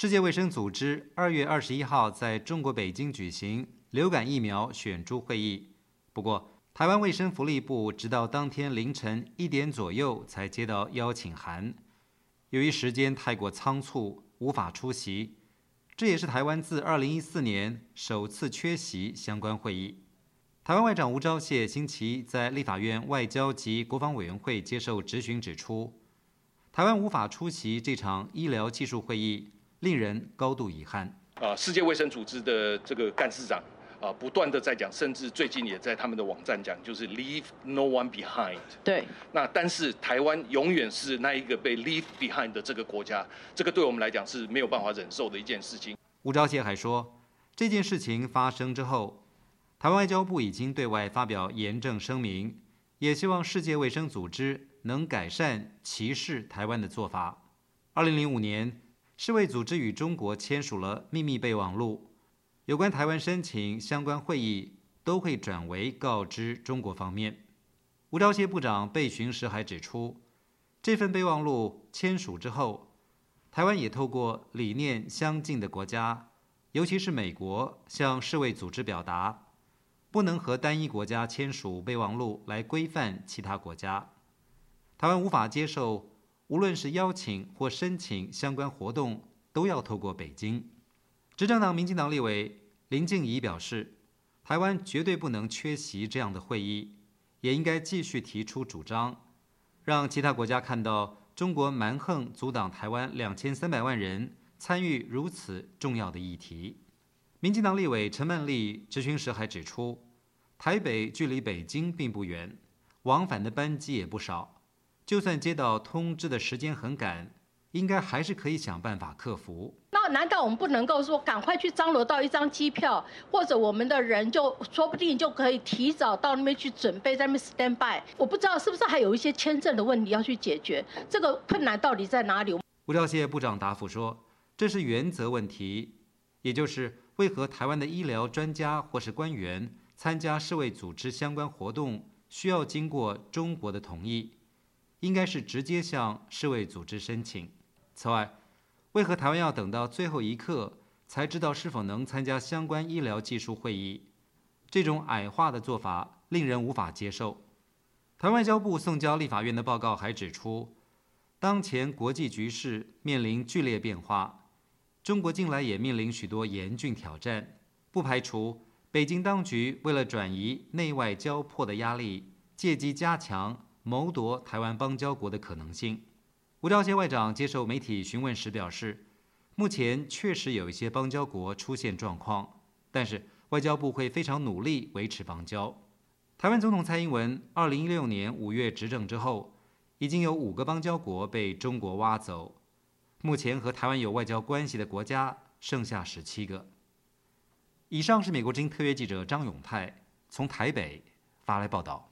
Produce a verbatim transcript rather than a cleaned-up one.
世界卫生组织二月二十一号在中国北京举行流感疫苗选株会议，不过台湾卫生福利部直到当天凌晨一点左右才接到邀请函，由于时间太过仓促，无法出席。这也是台湾自二零一四年首次缺席相关会议。台湾外长吴钊燮星期一在立法院外交及国防委员会接受质询指出，台湾无法出席这场医疗技术会议，令人高度遗憾。 啊，世界卫生组织的这个干事长啊，不断的在讲，甚至最近也在他们的网站讲，就是 leave no one behind。 对。 那但是台湾永远是那一个被 leave behind 的这个国家，这个对我们来讲是没有办法忍受的一件事情。 吴钊燮还说，这件事情发生之后，台湾外交部已经对外发表严正声明，也希望世界卫生组织能改善歧视台湾的做法。二零零五年，世卫组织与中国签署了秘密备忘录，有关台湾申请相关会议都会转为告知中国方面。吴钊燮部长被询时还指出，这份备忘录签署之后，台湾也透过理念相近的国家，尤其是美国，向世卫组织表达，不能和单一国家签署备忘录来规范其他国家。台湾无法接受，无论是邀请或申请相关活动，都要透过北京。执政党民进党立委林静怡表示，台湾绝对不能缺席这样的会议，也应该继续提出主张，让其他国家看到中国蛮横阻挡台湾两千三百万人参与如此重要的议题。民进党立委陈曼丽质询时还指出，台北距离北京并不远，往返的班机也不少，就算接到通知的时间很赶，应该还是可以想办法克服。 那难道我们不能够说赶快去张罗到一张机票，或者我们的人就说不定就可以提早到那边去准备，在那边 stand by？ 我不知道是不是还有一些签证的问题要去解决，这个困难到底在哪里？ 吴钊燮部长答复说，这是原则问题，也就是为何台湾的医疗专家或是官员参加世卫组织相关活动需要经过中国的同意，应该是直接向世卫组织申请。此外，为何台湾要等到最后一刻才知道是否能参加相关医疗技术会议？这种矮化的做法令人无法接受。台湾外交部送交立法院的报告还指出，当前国际局势面临剧烈变化，中国近来也面临许多严峻挑战，不排除北京当局为了转移内外交迫的压力，借机加强谋夺台湾邦交国的可能性。吴钊燮外长接受媒体询问时表示，目前确实有一些邦交国出现状况，但是外交部会非常努力维持邦交。台湾总统蔡英文二零一六年五月执政之后，已经有五个邦交国被中国挖走，目前和台湾有外交关系的国家剩下十七个。以上是美国之音特约记者张永泰从台北发来报道。